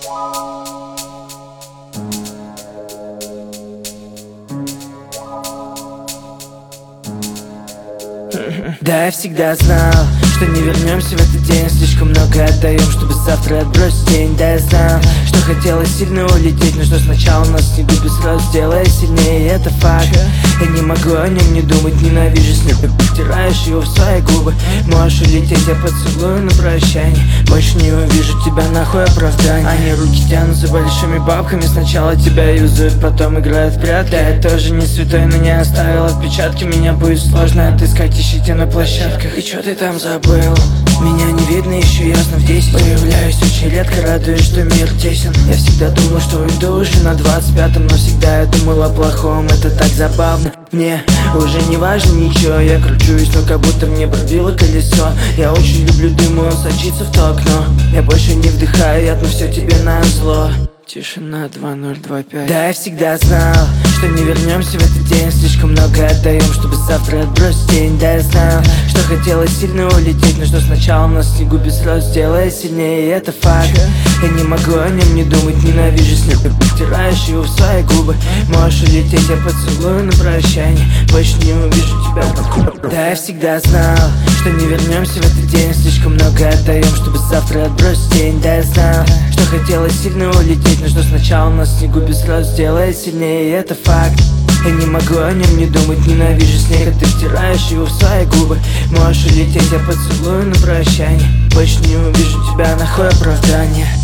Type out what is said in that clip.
Да, я всегда знал, что не вернемся в этот день. Слишком много отдаем, чтобы завтра отбросить тень. Да, я знал, что хотелось сильно улететь, но что сначала нас в снегу без слез сделай сильнее, это факт. Я не могу о нем не думать, ненавижу снег. Ты потираешь его в свои губы. Можешь улететь, я поцелую на прощание. Больше не увижу тебя, нахуй оправдание. Они руки тянут за большими бабками. Сначала тебя юзают, потом играют в прятки. Да, я тоже не святой, но не оставил отпечатки. Меня будет сложно отыскать, ищите на площадках. И чё ты там забыл? Меня не видно еще ясно в 10. Появляюсь очень редко, радуюсь, что мир тесен. Я всегда думал, что уйду уже на 25-м, но всегда я думал о плохом, это так забавно. Мне уже не важно ничего, я кручусь, но как будто мне пробило колесо. Я очень люблю дым, и он сочится в то окно. Я больше не вдыхаю яд, но все тебе назло. Тишина 2025. Да, я всегда знал, что не вернемся в этот день. Слишком много отдаем, чтобы завтра отбросить тень. Да, я знал, что хотелось сильно улететь, но что сначала нас в снегу без слез сделай сильнее, это факт. Я не могу о нем не думать, ненавижу снег. Ты потираешь его в свои губы. Можешь улететь, я поцелую на прощание. Больше не увижу тебя. Да, я всегда знал, что не вернемся в этот день. Слишком много отдаем, чтобы завтра отбросить тень. Да, я знал, что хотелось сильно улететь, но что сначала нас в снегу без слез сделай сильнее, это факт. Я не могу о нем не думать, ненавижу снег, а ты втираешь его в свои губы. Можешь улететь, я поцелую на прощание. Больше не увижу тебя, нахуй оправдание.